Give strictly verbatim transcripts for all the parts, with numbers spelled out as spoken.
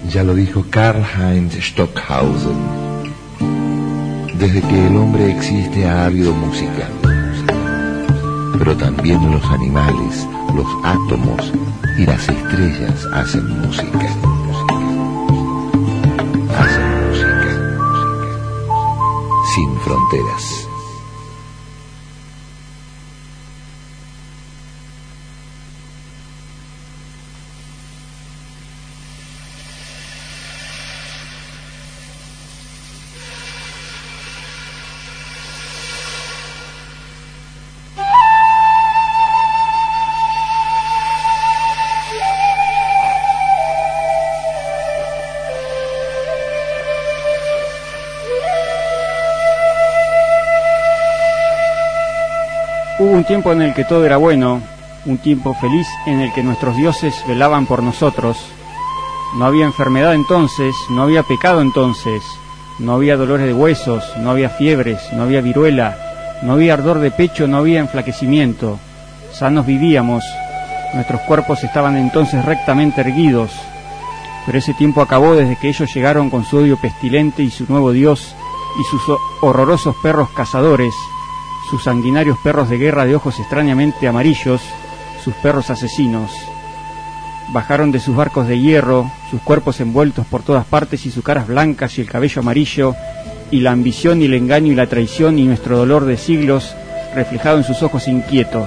Ya lo dijo Karl-Heinz Stockhausen. Desde que el hombre existe ha habido música, pero también los animales, los átomos y las estrellas hacen música. Hacen música sin fronteras. Hubo un tiempo en el que todo era bueno, un tiempo feliz en el que nuestros dioses velaban por nosotros. No había enfermedad entonces, no había pecado entonces, no había dolores de huesos, no había fiebres, no había viruela, no había ardor de pecho, no había enflaquecimiento. Sanos vivíamos, nuestros cuerpos estaban entonces rectamente erguidos. Pero ese tiempo acabó desde que ellos llegaron con su odio pestilente y su nuevo dios y sus horrorosos perros cazadores, sus sanguinarios perros de guerra de ojos extrañamente amarillos, sus perros asesinos. Bajaron de sus barcos de hierro, sus cuerpos envueltos por todas partes y sus caras blancas y el cabello amarillo, y la ambición y el engaño y la traición y nuestro dolor de siglos reflejado en sus ojos inquietos.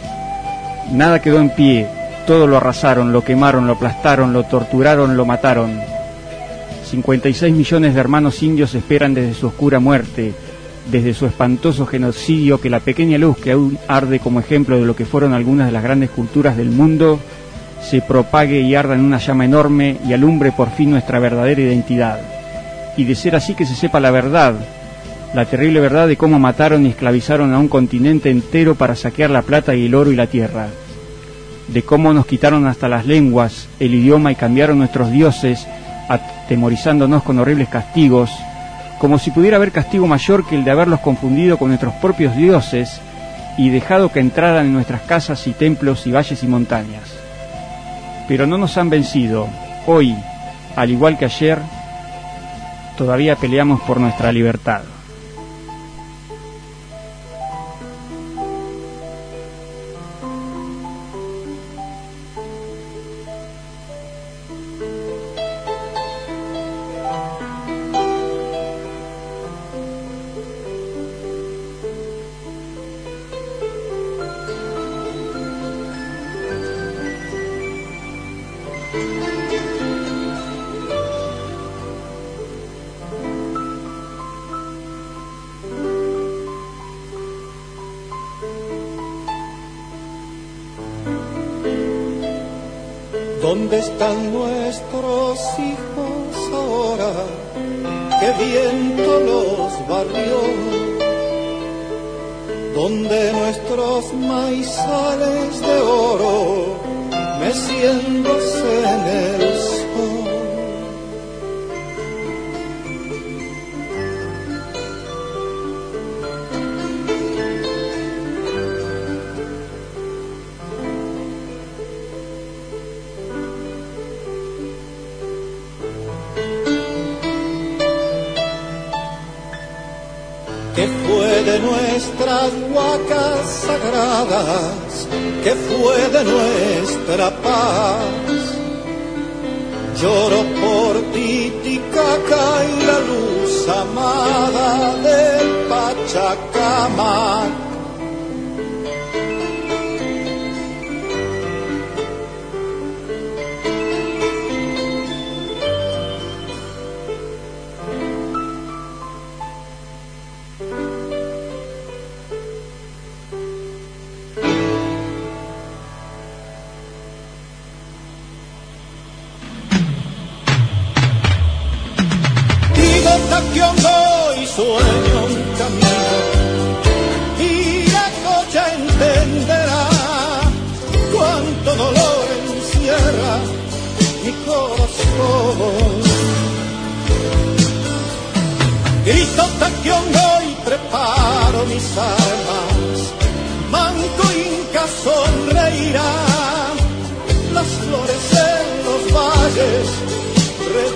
Nada quedó en pie, todo lo arrasaron, lo quemaron, lo aplastaron, lo torturaron, lo mataron. cincuenta y seis millones de hermanos indios esperan desde su oscura muerte, desde su espantoso genocidio, que la pequeña luz que aún arde como ejemplo de lo que fueron algunas de las grandes culturas del mundo, se propague y arda en una llama enorme y alumbre por fin nuestra verdadera identidad. Y de ser así, que se sepa la verdad, la terrible verdad de cómo mataron y esclavizaron a un continente entero para saquear la plata y el oro y la tierra, de cómo nos quitaron hasta las lenguas, el idioma y cambiaron nuestros dioses, atemorizándonos con horribles castigos, como si pudiera haber castigo mayor que el de haberlos confundido con nuestros propios dioses y dejado que entraran en nuestras casas y templos y valles y montañas. Pero no nos han vencido. Hoy, al igual que ayer, todavía peleamos por nuestra libertad. ¿Dónde están nuestros hijos ahora? ¿Qué viento los barrió? ¿Dónde nuestros maizales de oro meciéndose en el sol? ¿Qué fue de nuestras huacas sagradas? ¿Qué fue de nuestra paz? Lloro por Titicaca y la luz amada del Pachacamac. Y sueño un camino y la cocha entenderá cuánto dolor encierra mi corazón. Grito taquiongo y preparo mis armas, manco inca sonreirá, las flores en los valles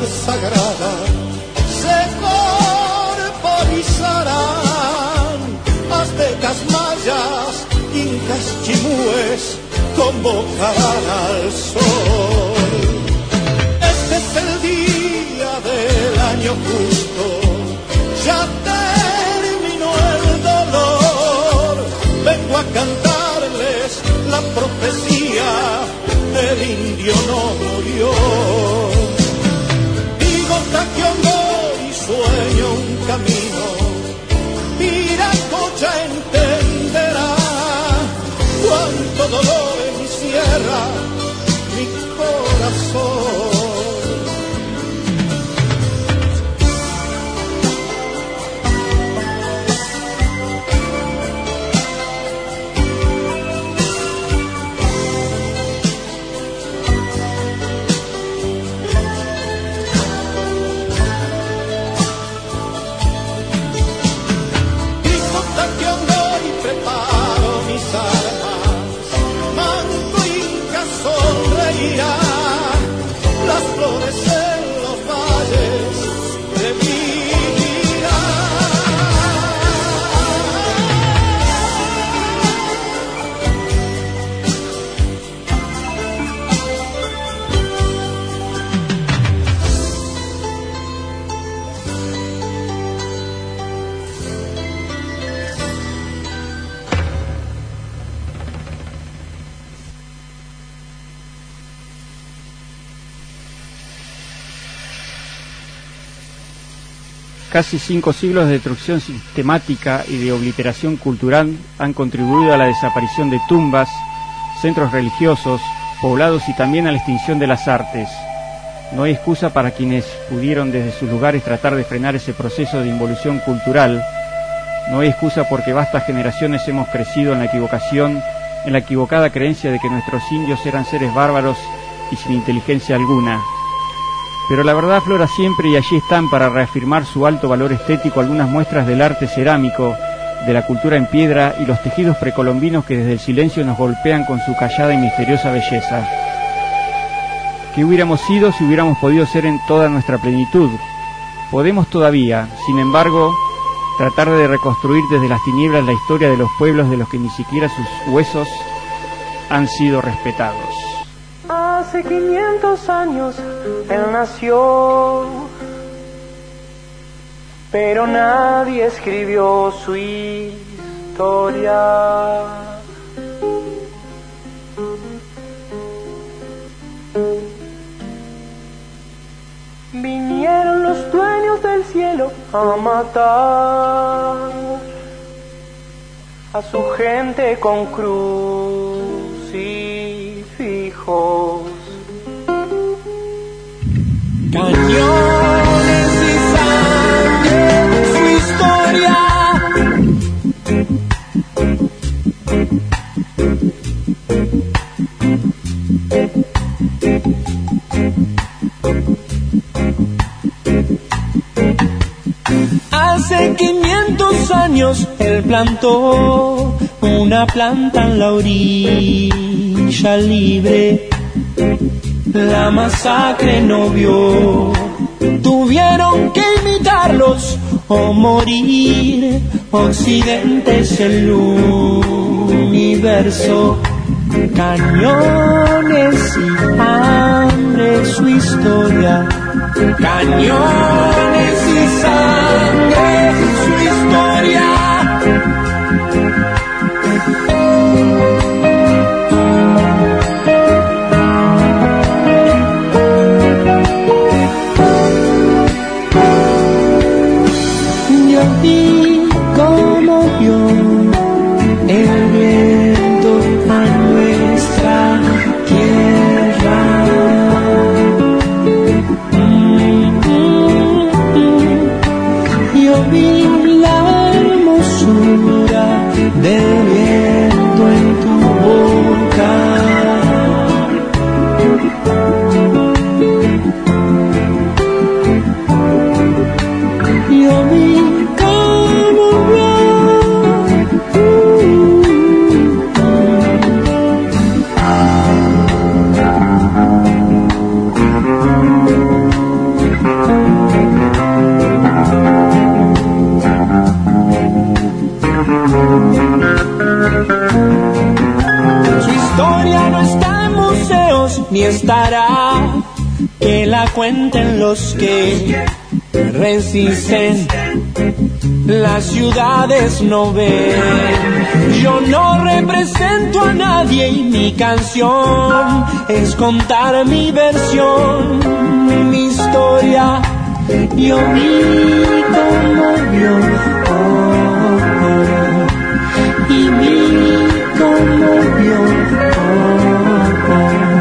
sagrada se corporizarán. Aztecas, mayas, incas, chimúes convocarán al sol. Este es el día del año justo, ya terminó el dolor. Vengo a cantarles la profecía, el indio no murió. Digo Taquiongo y sueño un camino, Viracocha entenderá cuánto dolor encierra mi corazón. Las flores en los valles de mi vida. Casi cinco siglos de destrucción sistemática y de obliteración cultural han contribuido a la desaparición de tumbas, centros religiosos, poblados y también a la extinción de las artes. No hay excusa para quienes pudieron desde sus lugares tratar de frenar ese proceso de involución cultural. No hay excusa porque vastas generaciones hemos crecido en la equivocación, en la equivocada creencia de que nuestros indios eran seres bárbaros y sin inteligencia alguna. Pero la verdad aflora siempre y allí están para reafirmar su alto valor estético algunas muestras del arte cerámico, de la cultura en piedra y los tejidos precolombinos que desde el silencio nos golpean con su callada y misteriosa belleza. ¿Qué hubiéramos sido si hubiéramos podido ser en toda nuestra plenitud? Podemos todavía, sin embargo, tratar de reconstruir desde las tinieblas la historia de los pueblos de los que ni siquiera sus huesos han sido respetados. Hace quinientos años él nació, pero nadie escribió su historia. Vinieron los dueños del cielo a matar a su gente con crucifijos. Cañones y sangre, su historia. Hace quinientos años él plantó una planta en la orilla libre. La masacre no vio, tuvieron que imitarlos o morir. Occidente es el universo, cañones y hambre, su historia. Cañones y sangre, su historia. Vi cómo vio el viento a nuestra tierra. Yo vi la hermosura del viento en tu boca. Yo vi estará, que la cuenten los que resisten. Las ciudades no ven. Yo no represento a nadie y mi canción es contar mi versión, mi historia. Yo vi como vio, oh, oh, y vi como vio, oh, oh.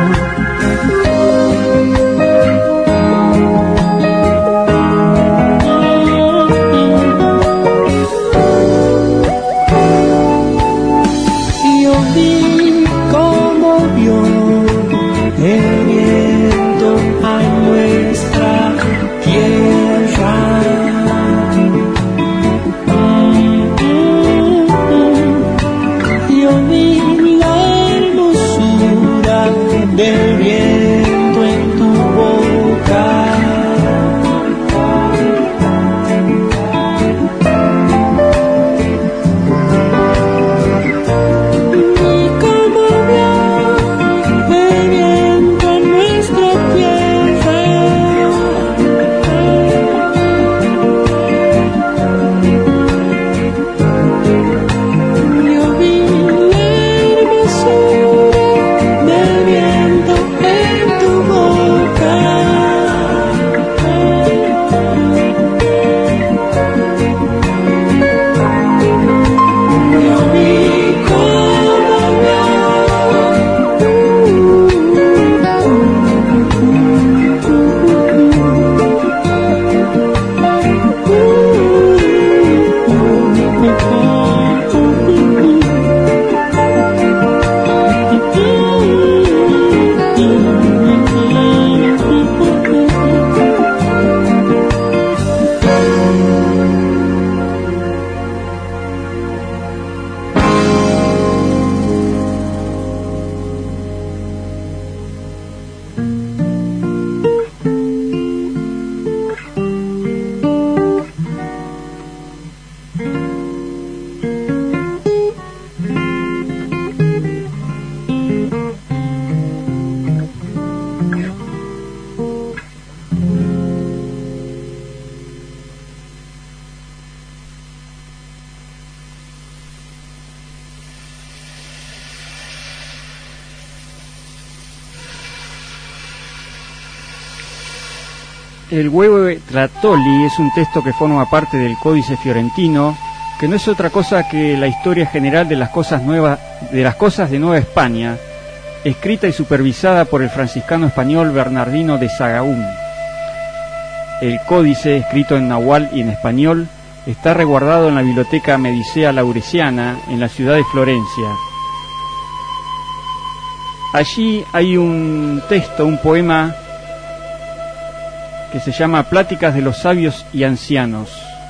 El Hueve Trattori es un texto que forma parte del Códice Fiorentino, que no es otra cosa que la historia general de las cosas nuevas, de las cosas de Nueva España, escrita y supervisada por el franciscano español Bernardino de Sahagún. El códice, escrito en nahual y en español, está resguardado en la Biblioteca Medicea Lauresiana, en la ciudad de Florencia. Allí hay un texto, un poema que se llama Pláticas de los sabios y ancianos.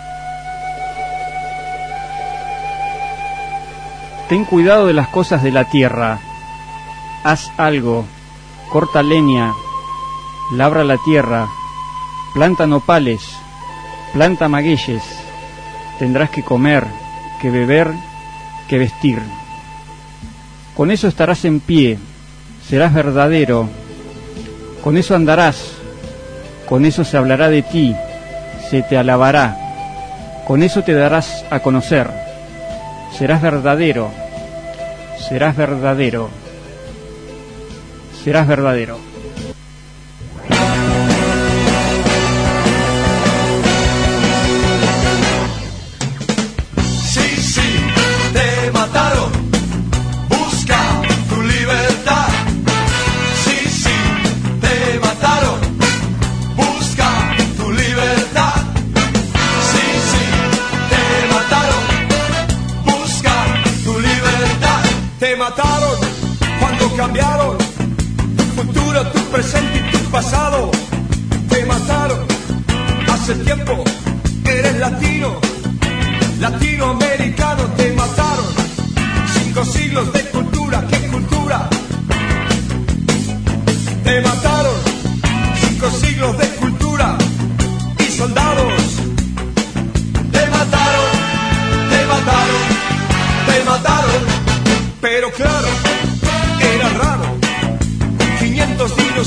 Ten cuidado de las cosas de la tierra. Haz algo, corta leña, labra la tierra, planta nopales, planta magueyes. Tendrás que comer, que beber, que vestir. Con eso estarás en pie, serás verdadero, con eso andarás. Con eso se hablará de ti, se te alabará, con eso te darás a conocer. Serás verdadero, serás verdadero, serás verdadero. Sí, sí, te mataron, busca tu libertad. Sí, sí, te mataron. Te mataron cuando cambiaron tu futuro, tu presente y tu pasado. Te mataron hace tiempo, eres latino, latinoamericano. Te mataron cinco siglos de cultura, ¿qué cultura? Te mataron cinco siglos de cultura y soldados. Te mataron, te mataron, te mataron. Pero claro, era raro, quinientos dinosaurios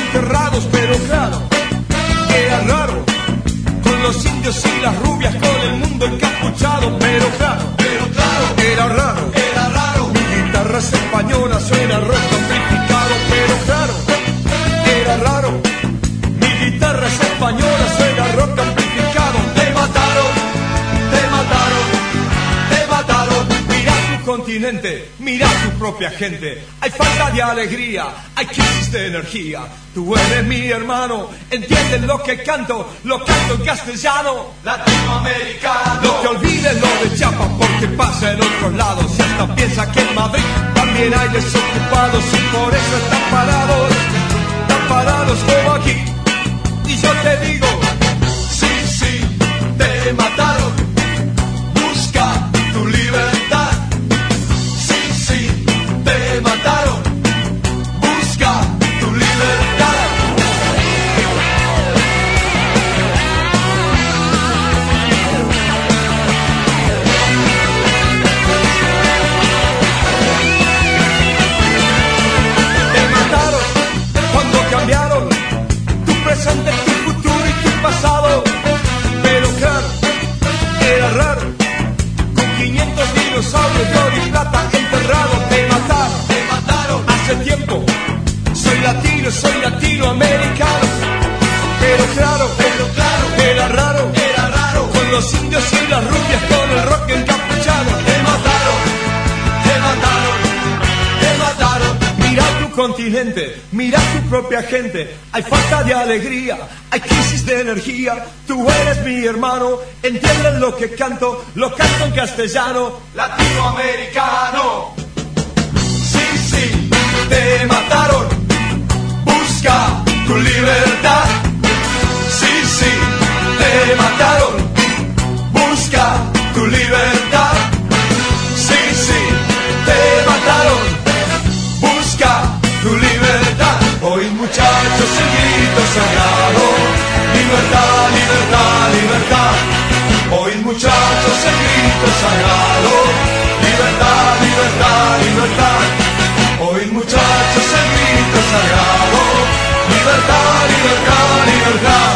enterrados, pero claro, era raro, con los indios y las rubias, con el mundo encapuchado, pero claro, pero claro, era raro, era raro, mi guitarra es española, suena rock amplificado, pero claro, era raro, mi guitarra es española, suena rock amplificado, te mataron, te mataron, te mataron, mira tu continente, mira tu propia gente, hay falta de alegría, hay crisis de energía, tú eres mi hermano, entiendes lo que canto, lo canto en castellano, latinoamericano, no te olvides lo de Chiapas porque pasa en otros lados, y hasta piensa que en Madrid también hay desocupados y por eso están parados, están parados como aquí, y yo te digo, sí, sí, te mataron, busca tu libertad, sí, sí, te mataron, busca tu libertad. Te mataron cuando cambiaron tu presente, tu futuro y tu pasado, pero claro, era raro, con quinientos dinosaurios de oro y plata enterrados, te mataron, te mataron, hace tiempo, soy latino, soy latinoamericano, pero claro, pero claro, era raro, era raro, con los indios y las rubias, con el rock encapuchado, te mataron, te mataron, te mataron, mira tu continente, mira tu propia gente, hay falta de alegría, hay crisis de energía, tú eres mi hermano, entiendes lo que canto, lo canto en castellano, latinoamericano. Sí, sí, te mataron, busca tu libertad. Sí, sí, te mataron, busca tu libertad. Sí, sí, te mataron, busca tu libertad. Hoy muchachos el grito sagrado, libertad, libertad, libertad. Hoy muchachos el grito sagrado, libertad, libertad, libertad. Hoy muchachos el grito sagrado, libertad, libertad, libertad.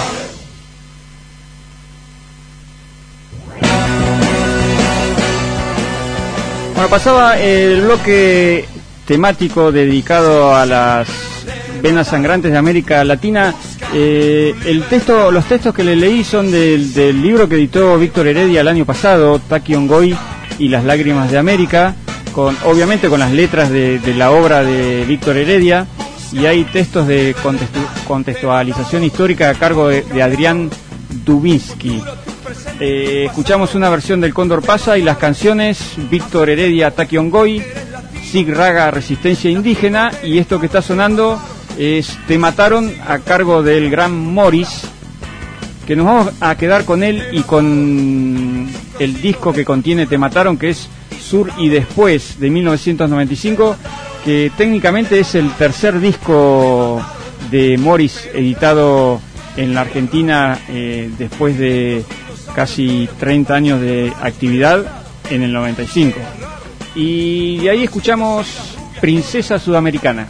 Bueno, pasaba el bloque temático dedicado a las venas sangrantes de América Latina. Eh, el texto, los textos que le leí son del, del libro que editó Víctor Heredia el año pasado, Taki Ongoy y las lágrimas de América, con obviamente con las letras de, de la obra de Víctor Heredia, y hay textos de contestu, contextualización histórica a cargo de, de Adrián Dubinsky. Eh, escuchamos una versión del Cóndor Pasa y las canciones Víctor Heredia, Taki Ongoy, Sig Raga, Resistencia Indígena, y esto que está sonando es Te Mataron a cargo del gran Morris, que nos vamos a quedar con él y con el disco que contiene Te Mataron, que es Sur y Después, de mil novecientos noventa y cinco, que técnicamente es el tercer disco de Morris editado en la Argentina eh, después de casi treinta años de actividad en el noventa y cinco. Y de ahí escuchamos Princesa Sudamericana.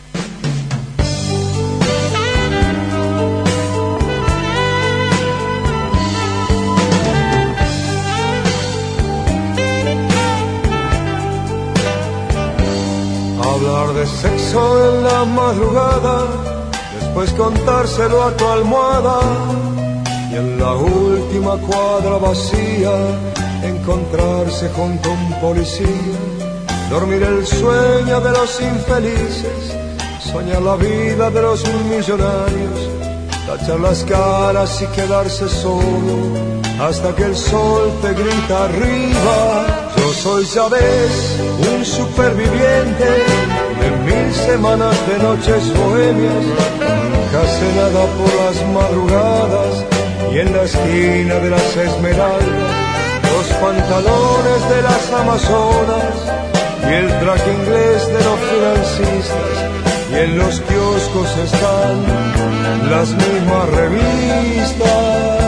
Hablar de sexo en la madrugada, después contárselo a tu almohada, y en la última cuadra vacía encontrarse junto a un policía, dormir el sueño de los infelices, soñar la vida de los millonarios, tachar las caras y quedarse solo hasta que el sol te grita arriba. Yo soy, ya ves, un superviviente de mil semanas de noches bohemias, nunca sé nada por las madrugadas y en la esquina de las Esmeraldas, los pantalones de las amazonas y el traje inglés de los financistas, y en los kioscos están las mismas revistas.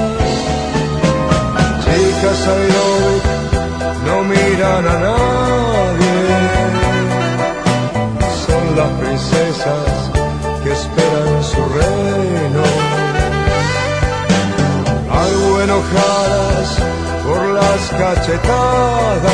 Chicas aeróbicas no miran a nadie, son las princesas que esperan su cachetada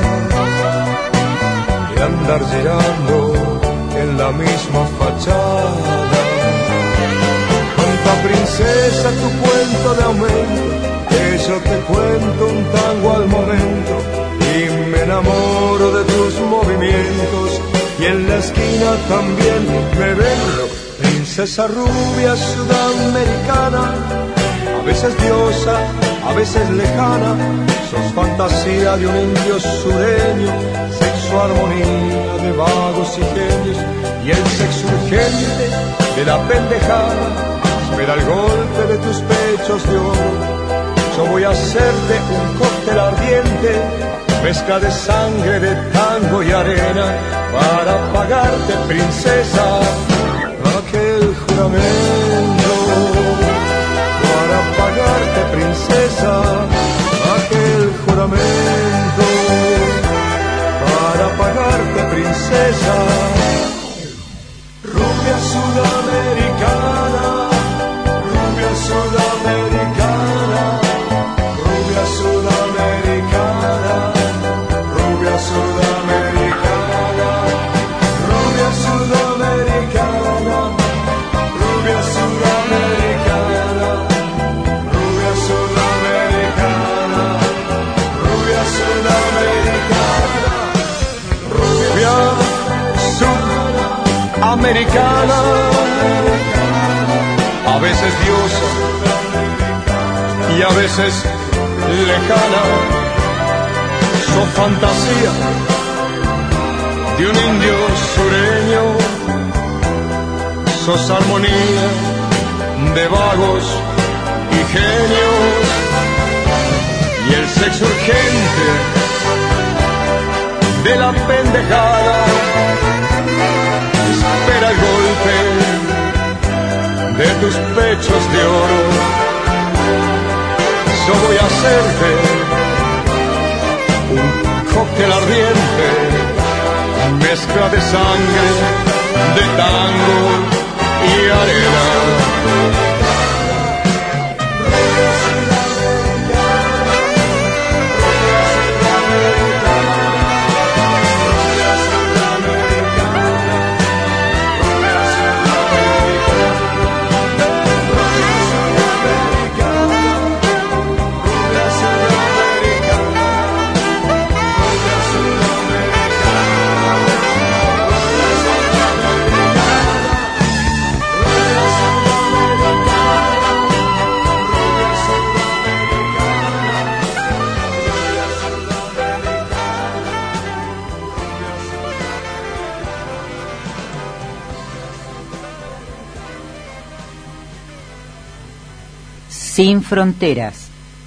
y andar girando en la misma fachada. Canta princesa tu cuento de aumento, que yo te cuento un tango al momento y me enamoro de tus movimientos y en la esquina también me vendo. Princesa rubia sudamericana, a veces diosa, a veces lejana, sos fantasía de un indio sureño, sexo armonía de vagos y genios, y el sexo urgente de la pendejada espera el golpe de tus pechos de oro. Yo voy a hacerte un cóctel ardiente, mezcla de sangre, de tango y arena, para pagarte, princesa, aquel juramento. Para pagarte, princesa, aquel juramento. Para pagarte, princesa, rubia sudamericana, rubia sudamericana, rubia sudamericana, rubia sudamericana, rubia sudamericana, rubia sudamericana, rubia sudamericana, rubia sudamericana, rubia sudamericana, a veces diosa y a veces lejana, sos fantasía de un indio sureño, sos armonía de vagos y genios, y el sexo urgente de la pendejada espera el golpe de tus pechos de oro. Yo voy a hacerte un cóctel ardiente, mezcla de sangre, de tango y arena. Sin fronteras.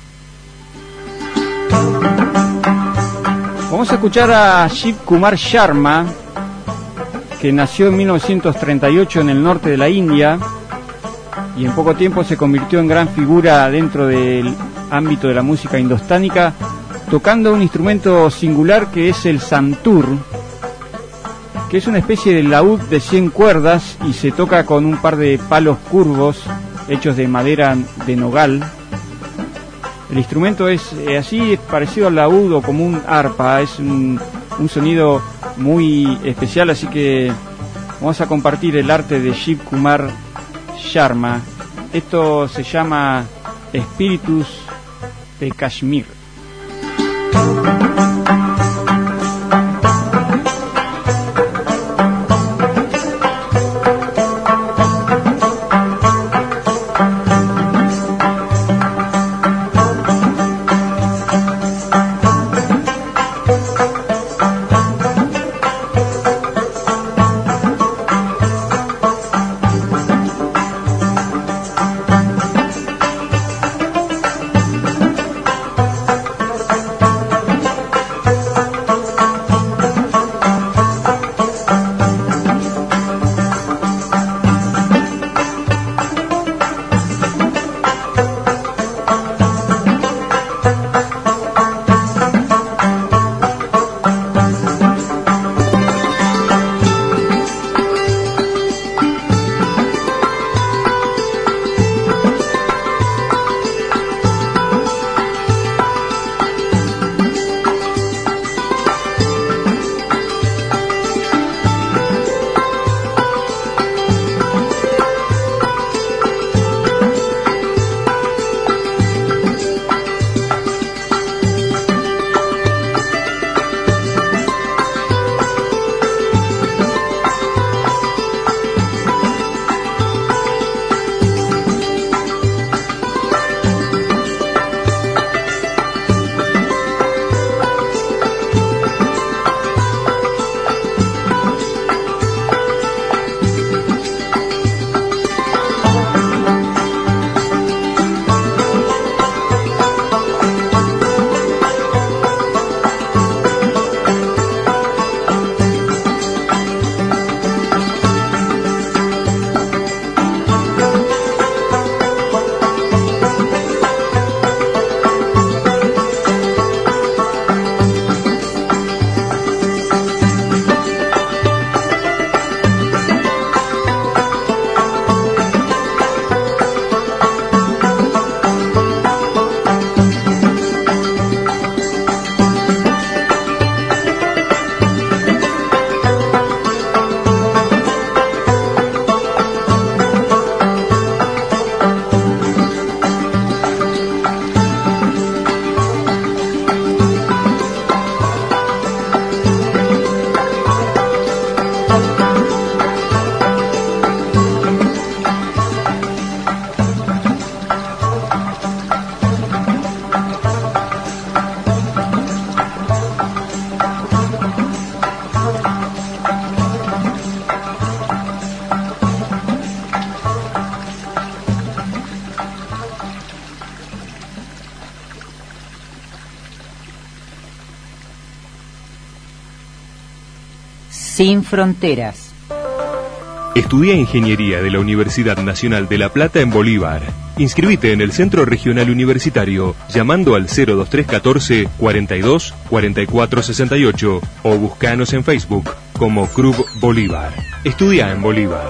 Vamos a escuchar a Shiv Kumar Sharma, que nació en mil novecientos treinta y ocho en el norte de la India y en poco tiempo se convirtió en gran figura dentro del ámbito de la música indostánica, tocando un instrumento singular que es el santur, que es una especie de laúd de cien cuerdas y se toca con un par de palos curvos hechos de madera de nogal. El instrumento es eh, así, es parecido al laúd o como un arpa, es un, un sonido muy especial, así que vamos a compartir el arte de Shiv Kumar Sharma. Esto se llama Espíritus de Kashmir. Sin fronteras. Estudia Ingeniería de la Universidad Nacional de La Plata en Bolívar. Inscribite en el Centro Regional Universitario llamando al cero dos tres uno cuatro, cuarenta y dos, cuarenta y cuatro sesenta y ocho o buscanos en Facebook como C R U B Bolívar. Estudia en Bolívar.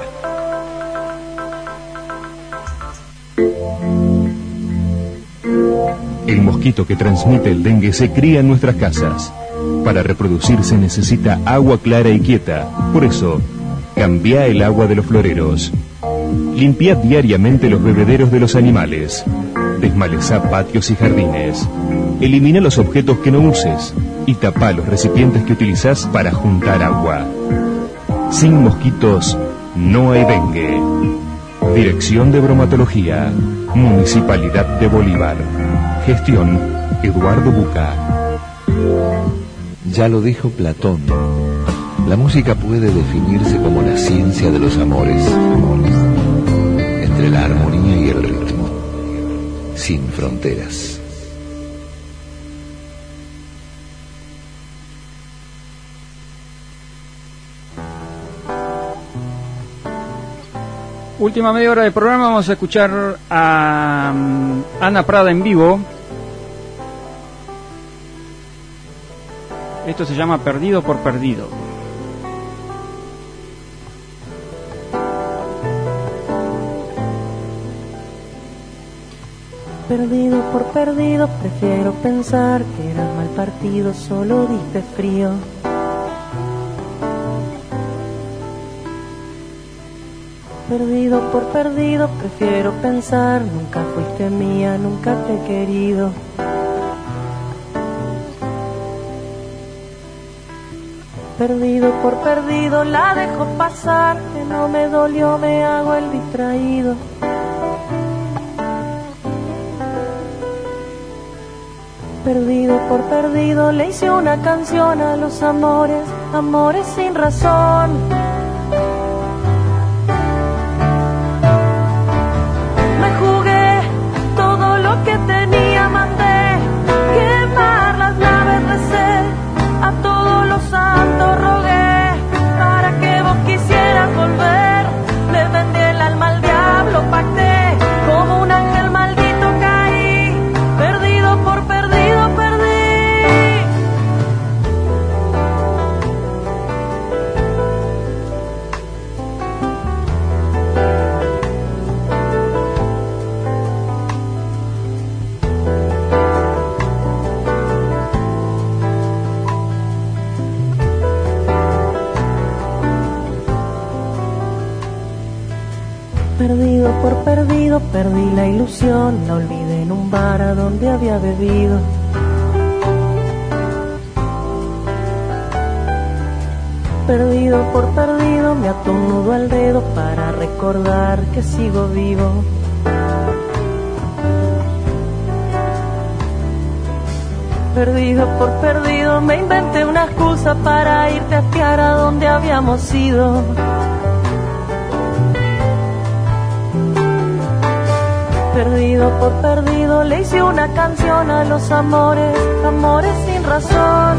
El mosquito que transmite el dengue se cría en nuestras casas. Para reproducirse necesita agua clara y quieta. Por eso, cambia el agua de los floreros. Limpia diariamente los bebederos de los animales. Desmalezá patios y jardines. Elimina los objetos que no uses y tapa los recipientes que utilizás para juntar agua. Sin mosquitos no hay dengue. Dirección de Bromatología, Municipalidad de Bolívar. Gestión Eduardo Buca. Ya lo dijo Platón. La música puede definirse como la ciencia de los amores, entre la armonía y el ritmo, sin fronteras. Última media hora de programa, vamos a escuchar a um, Ana Prada en vivo. Esto se llama Perdido por Perdido. Perdido por perdido, prefiero pensar que eras mal partido, solo diste frío. Perdido por perdido, prefiero pensar, nunca fuiste mía, nunca te he querido. Perdido por perdido, la dejo pasar, que no me dolió, me hago el distraído. Perdido por perdido, le hice una canción a los amores, amores sin razón. Me jugué todo lo que tenía, mandé quemar las naves, recé, a todos los santos rogué, para que vos quisieras volver. Le vendí el alma al diablo, pacté, como un ángel maldito caí, perdido por perdido, perdí. Perdido por perdido, perdí la ilusión, la olvidé en un bar a donde había bebido. Perdido por perdido, me ato un nudo al dedo para recordar que sigo vivo. Perdido por perdido, me inventé una excusa para irte a espiar a donde habíamos ido. Perdido por perdido, le hice una canción a los amores, amores sin razón.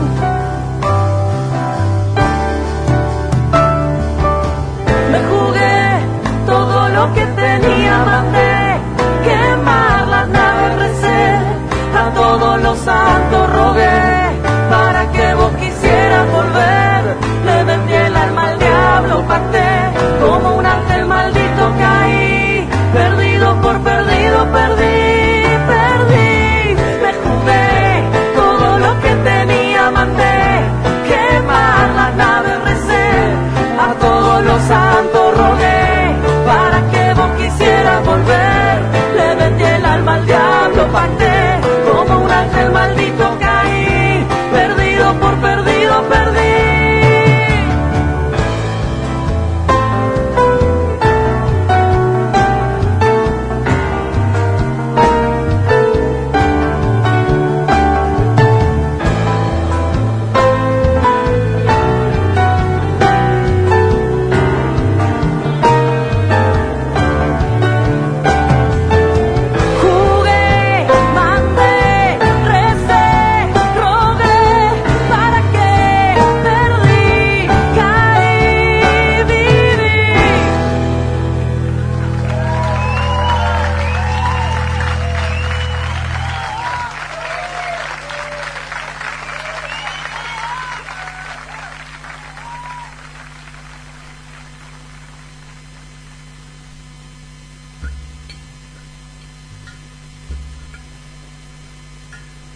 Me jugué todo lo que tenía, mandé quemar las naves, recé, a todos los santos rogué, para que vos quisieras volver. Le vendí el alma al diablo, pacté, como un ángel maldito caí, perdido por perdido, perdí, perdí. Me jugué todo lo que tenía, mandé quemar las naves, recé, a todos los santos rogué, para que vos quisieras volver. Le vendí el alma al diablo, pacté, como un ángel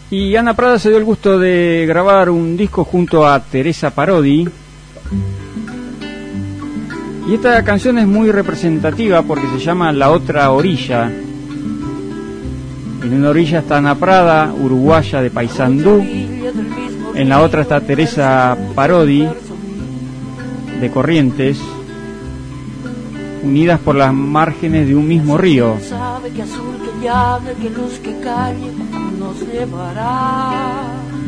Y Ana Prada se dio el gusto de grabar un disco junto a Teresa Parodi. Y esta canción es muy representativa porque se llama La Otra Orilla. En una orilla está Ana Prada, uruguaya de Paysandú. En la otra está Teresa Parodi, de Corrientes, unidas por las márgenes de un mismo río. Sabe que azul, que llave, que luz, que calle nos llevará.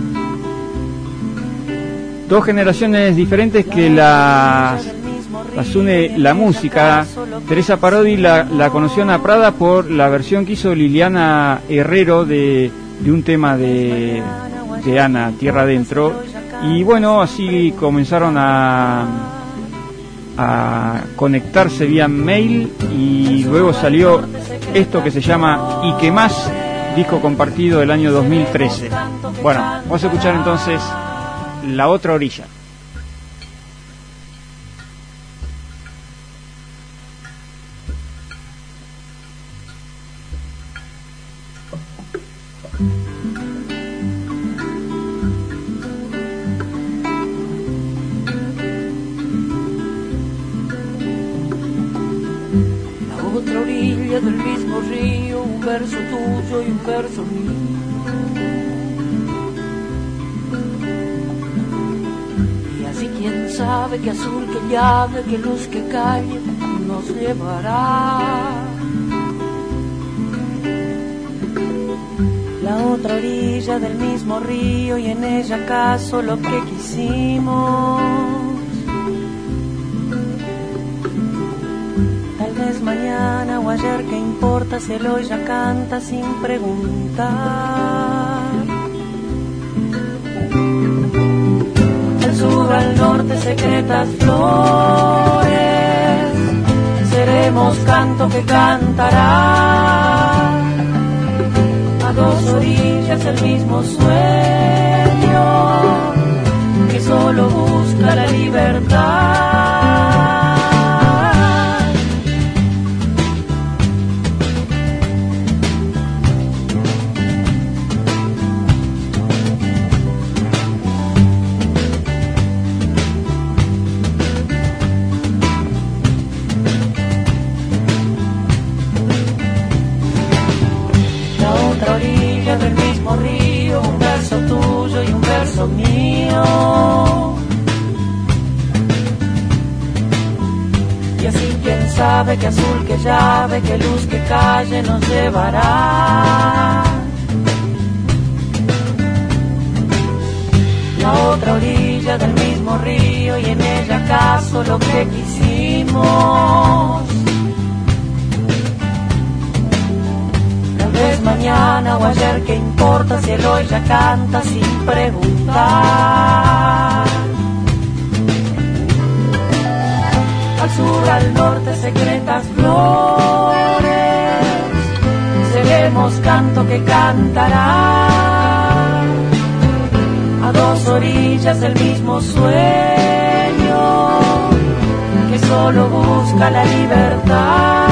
Dos generaciones diferentes que las, las une la música. Teresa Parodi la, la conoció Ana Prada por la versión que hizo Liliana Herrero de, de un tema de, de Ana, Tierra Adentro. Y bueno, así comenzaron a, a conectarse vía mail y luego salió esto que se llama Y que más, disco compartido del año dos mil trece. Bueno, vamos a escuchar entonces La Otra Orilla. Otra orilla del mismo río, un verso tuyo y un verso mío. Y así quién sabe qué azul, qué llave, qué luz, qué calle nos llevará. La otra orilla del mismo río y en ella acaso lo que quisimos. Mañana o ayer, ¿qué importa si el hoy ya canta sin preguntar? Del sur al norte secretas flores, seremos canto que cantará. A dos orillas el mismo sueño, que solo busca la libertad. Del mismo río, un verso tuyo y un verso mío. Y así quién sabe qué azul, qué llave, qué luz, qué calle nos llevará. La otra orilla del mismo río y en ella acaso lo que quisimos. Es mañana o ayer, ¿qué importa si el hoy ya canta sin preguntar? Al sur, al norte, secretas flores, seremos canto que cantará. A dos orillas del mismo sueño, que solo busca la libertad.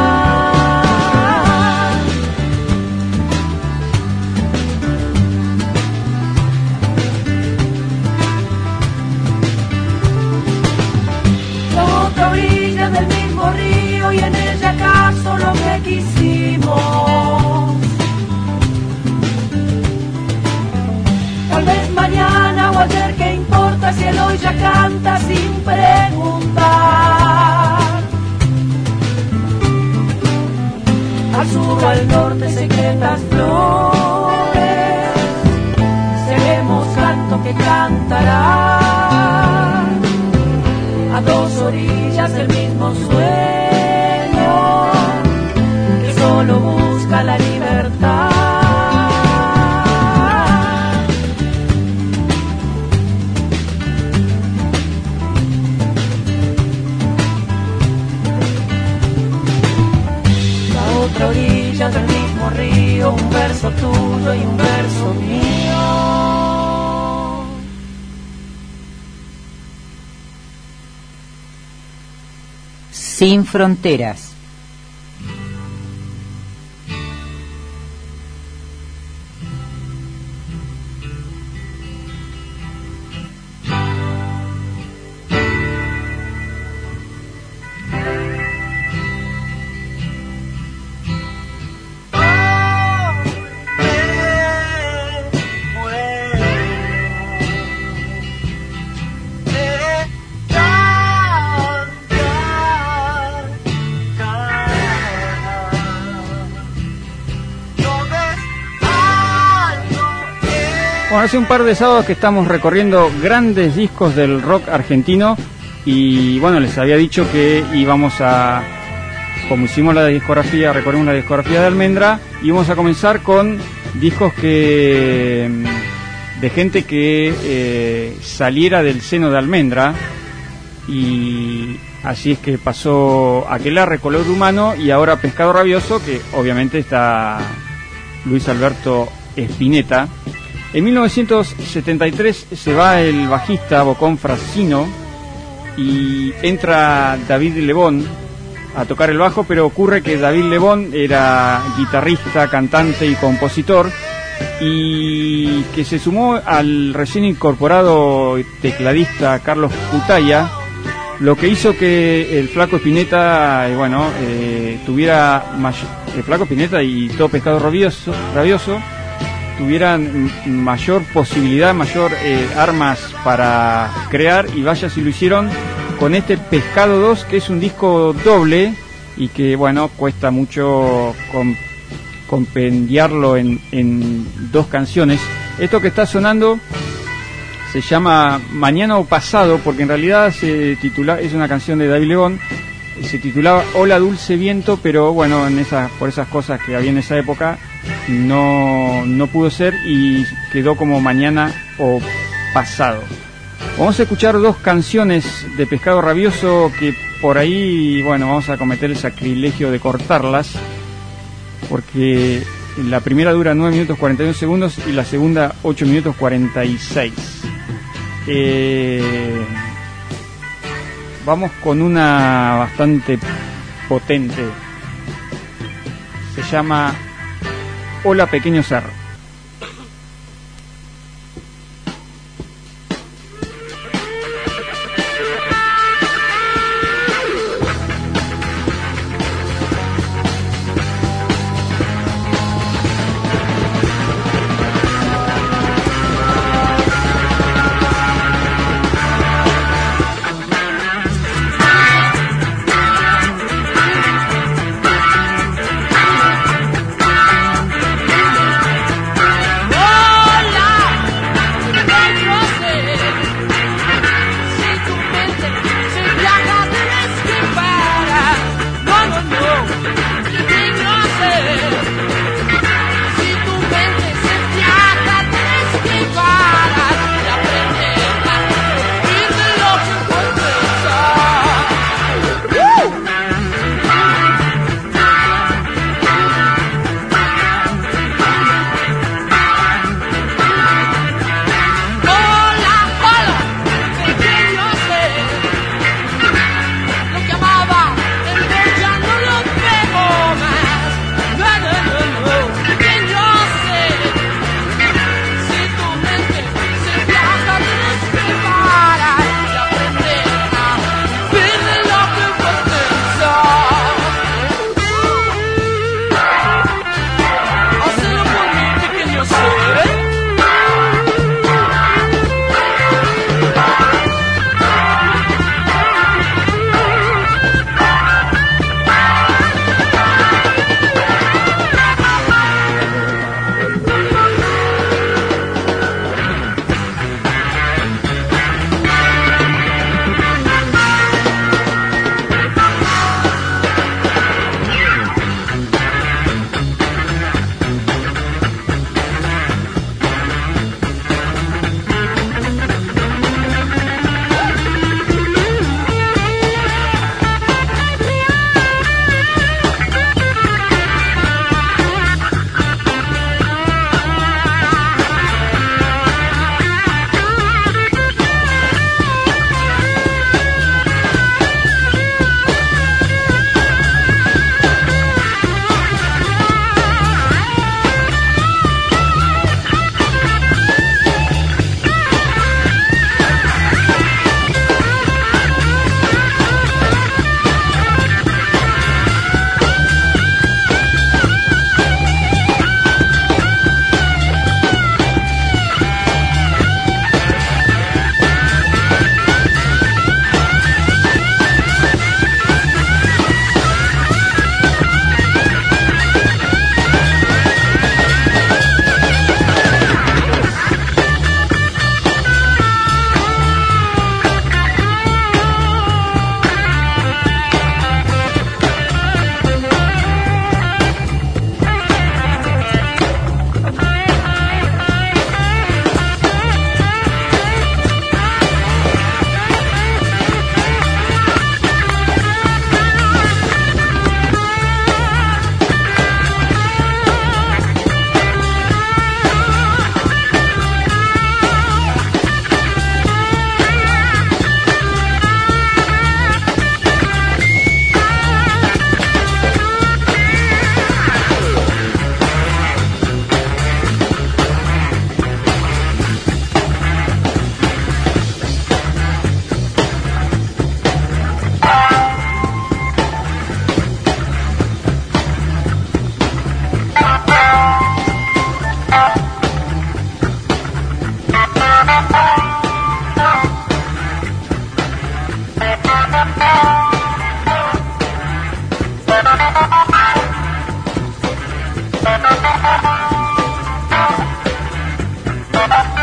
Del mismo río y en ella acaso lo que quisimos. Tal vez mañana o ayer, ¿qué importa si el hoy ya canta sin preguntar? Al sur o al norte secretas flores, seremos canto que cantará. A dos orillas del mismo sueño, que solo busca la libertad. La otra orilla del mismo río, un verso tuyo y un verso mío. Sin fronteras. Bueno, hace un par de sábados que estamos recorriendo grandes discos del rock argentino y bueno, les había dicho que íbamos a, como hicimos la discografía, recorrimos la discografía de Almendra, íbamos a comenzar con discos que de gente que eh, saliera del seno de Almendra, y así es que pasó Aquelarre, Color Humano, y ahora Pescado Rabioso, que obviamente está Luis Alberto Spinetta. En mil novecientos setenta y tres se va el bajista Bocón Francino y entra David Lebón a tocar el bajo, pero ocurre que David Lebón era guitarrista, cantante y compositor, y que se sumó al recién incorporado tecladista Carlos Cutaya, lo que hizo que el Flaco Spinetta, eh, bueno, eh, tuviera may- el Flaco Spinetta y todo Pescado Rabioso, rabioso tuvieran mayor posibilidad, mayor eh, armas para crear, y vaya si lo hicieron con este Pescado dos, que es un disco doble y que, bueno, cuesta mucho com- compendiarlo en, en dos canciones. Esto que está sonando se llama Mañana o Pasado, porque en realidad se titula, es una canción de David Lebón, se titulaba Hola Dulce Viento, pero bueno, en esas, por esas cosas que había en esa época, no, no pudo ser y quedó como Mañana o Pasado. Vamos a escuchar dos canciones de Pescado Rabioso que por ahí, bueno, vamos a cometer el sacrilegio de cortarlas, porque la primera dura nueve minutos cuarenta y uno segundos y la segunda ocho minutos cuarenta y seis. Eh, vamos con una bastante potente. Se llama Hola Pequeño Cerro.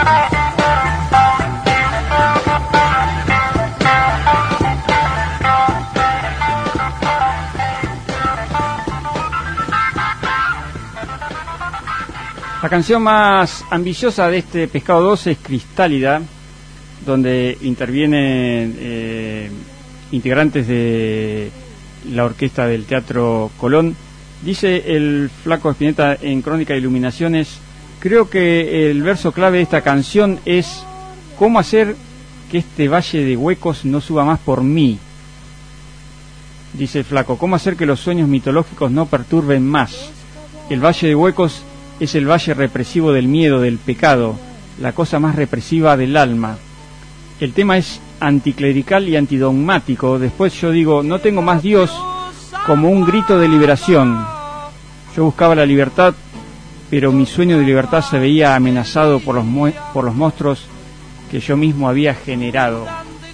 La canción más ambiciosa de este Pescado doce es Cristálida, donde intervienen eh, integrantes de la orquesta del Teatro Colón. Dice el Flaco Spinetta en Crónica de Iluminaciones: creo que el verso clave de esta canción es cómo hacer que este valle de huecos no suba más por mí. Dice el Flaco: cómo hacer que los sueños mitológicos no perturben más. El valle de huecos es el valle represivo del miedo, del pecado, la cosa más represiva del alma. El tema es anticlerical y antidogmático. Después yo digo, no tengo más Dios, como un grito de liberación. Yo buscaba la libertad, pero mi sueño de libertad se veía amenazado por los, mu- por los monstruos que yo mismo había generado.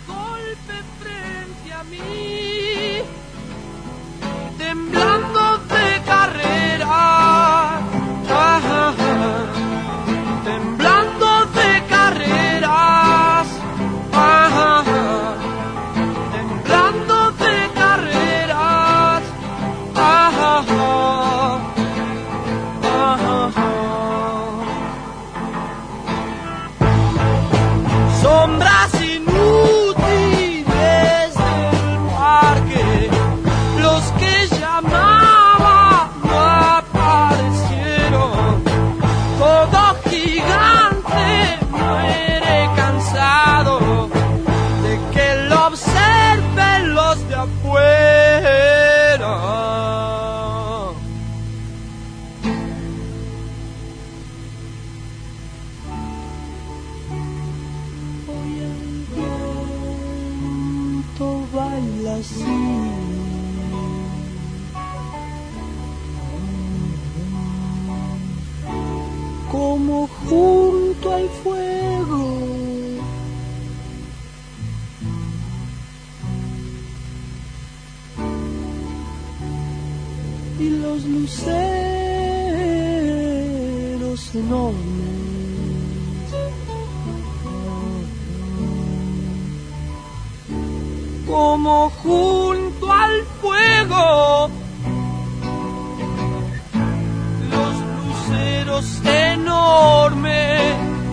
Sombras inútiles del parque, los que llamaba no aparecieron. Todo gigante muere cansado de que lo observen los de afuera. Baila así, como junto al fuego, y los luceros enormes como junto al fuego, los luceros enormes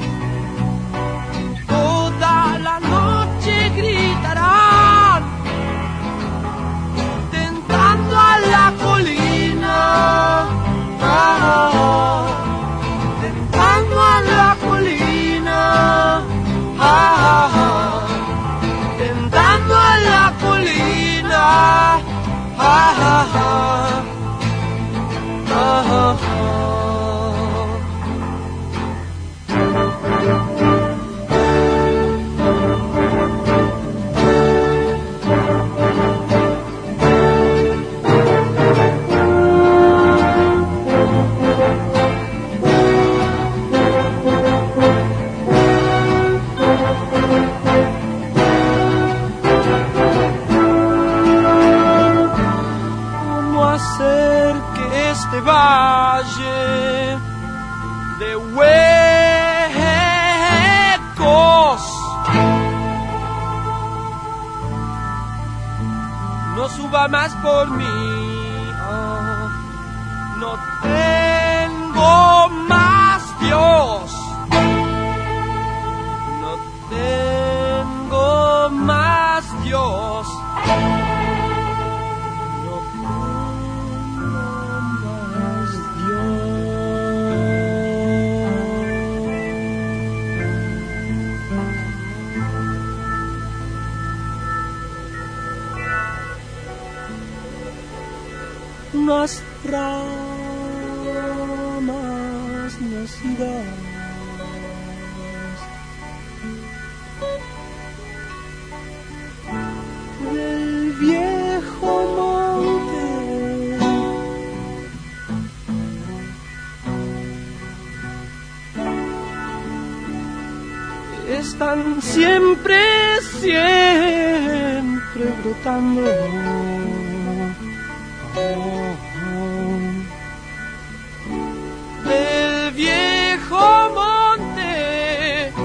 toda la noche gritarán, tentando a la colina, ah, tentando a la colina, ah, tentando a la colina, ah, ah, ah, ah, ah. Este valle de huecos no suba más por mí, oh, no tengo más Dios, no tengo más Dios. Unas ramas nacidas del viejo monte están siempre, siempre brotando. Del viejo monte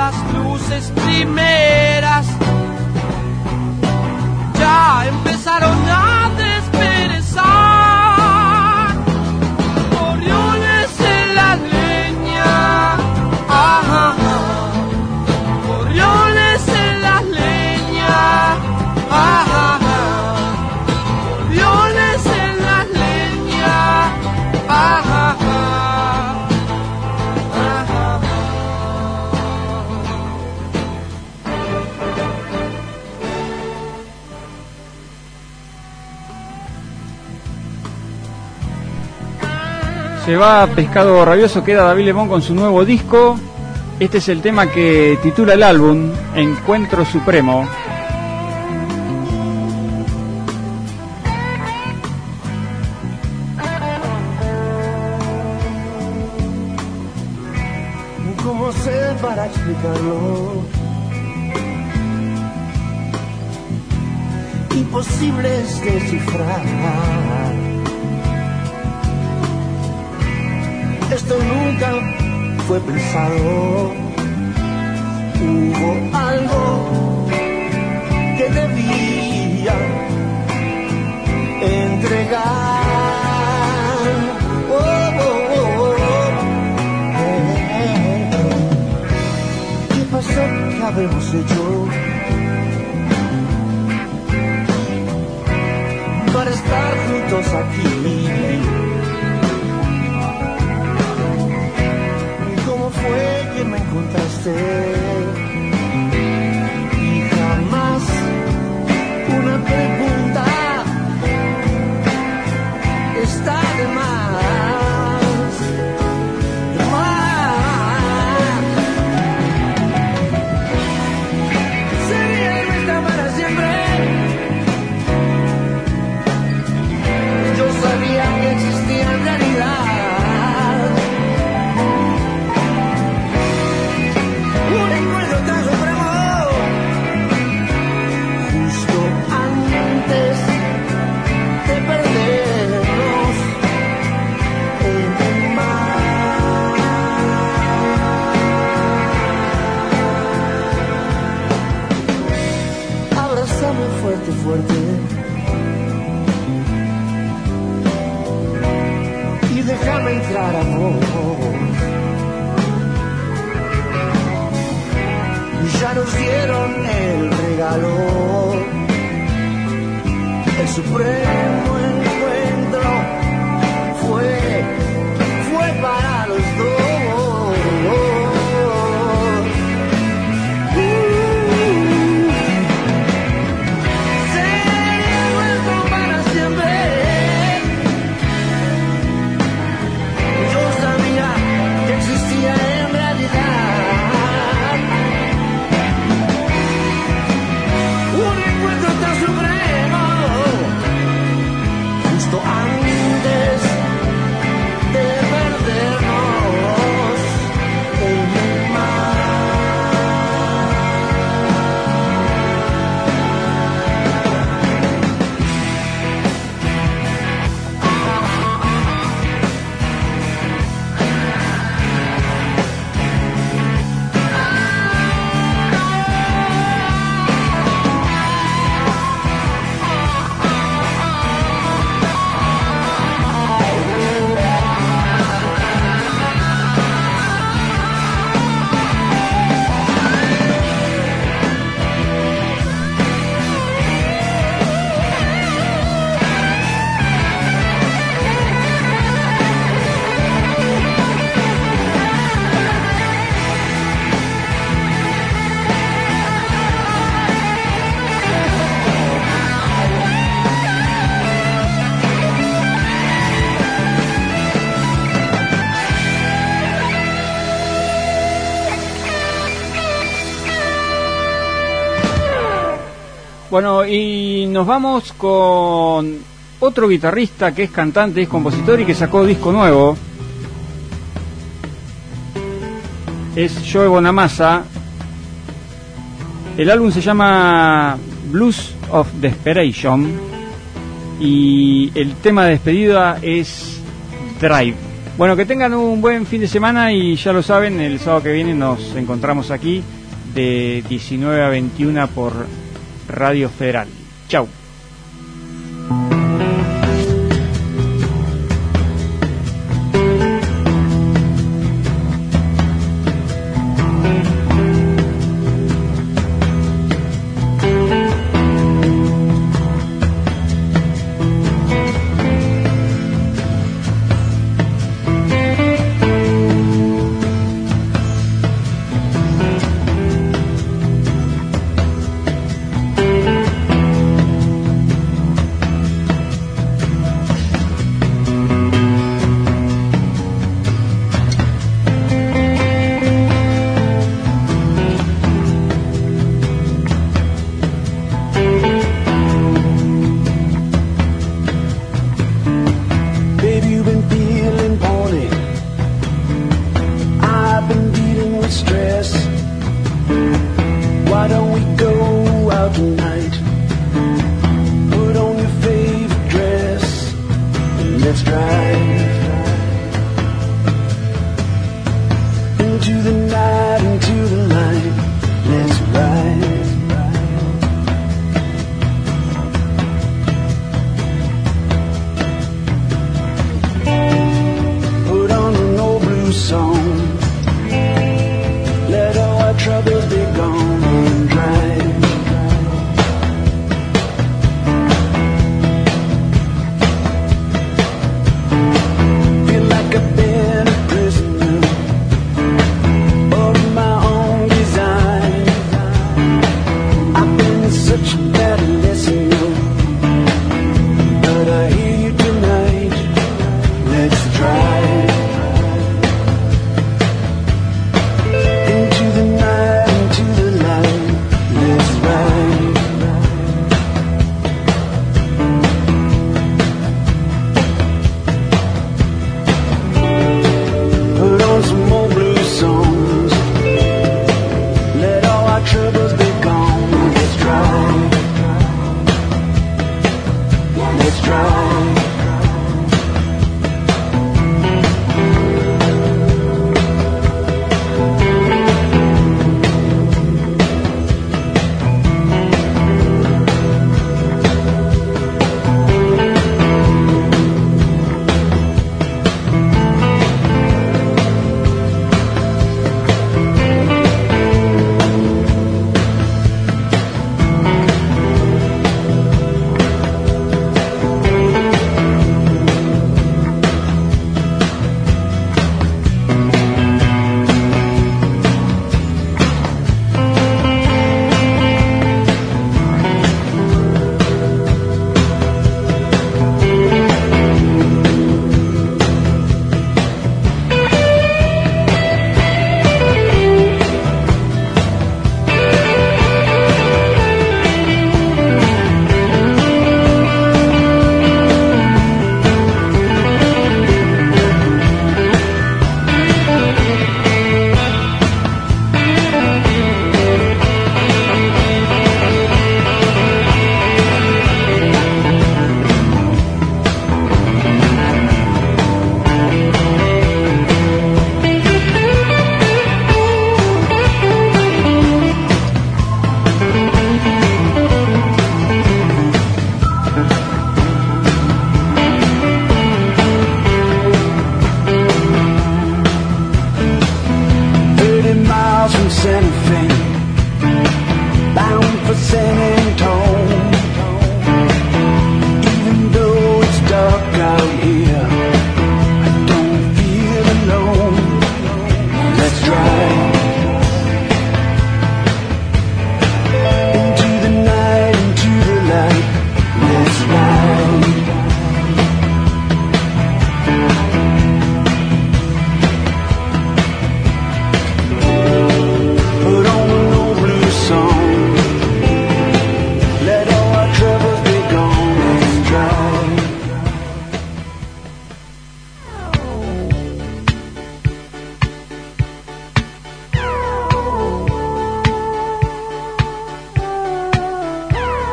las luces primeras ya empezaron a desperezar. Gorriones en la leña, ajá, gorriones en la leña, ajá, gorriones en la leña, ajá. Se va Pescado Rabioso, queda David Lebón con su nuevo disco. Este es el tema que titula el álbum, Encuentro Supremo. ¿Cómo sé para explicarlo? Imposible es descifrar. Esto nunca fue pensado. Hubo algo que debía entregar. Oh, oh, oh, oh. Eh, ¿Qué pasó? ¿Qué habremos hecho para estar juntos aquí? Fue que me encontraste y jamás una pregunta está de más, de más. Sería nuestra para siempre. Yo sabía que existía en realidad. Fuerte, fuerte, y déjame entrar a vos. Ya nos dieron el regalo, el supremo encuentro fue, fue para los dos. Bueno, y nos vamos con otro guitarrista que es cantante, es compositor y que sacó disco nuevo. Es Joe Bonamassa. El álbum se llama Blues of Desperation y el tema de despedida es Drive. Bueno, que tengan un buen fin de semana y ya lo saben, el sábado que viene nos encontramos aquí de diecinueve a veintiuna por Radio Federal. Chau.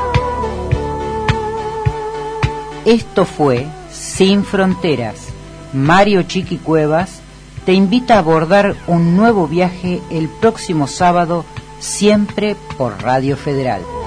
Esto fue Sin Fronteras, Mario Chiqui Cuevas, te invita a abordar un nuevo viaje el próximo sábado, siempre por Radio Federal.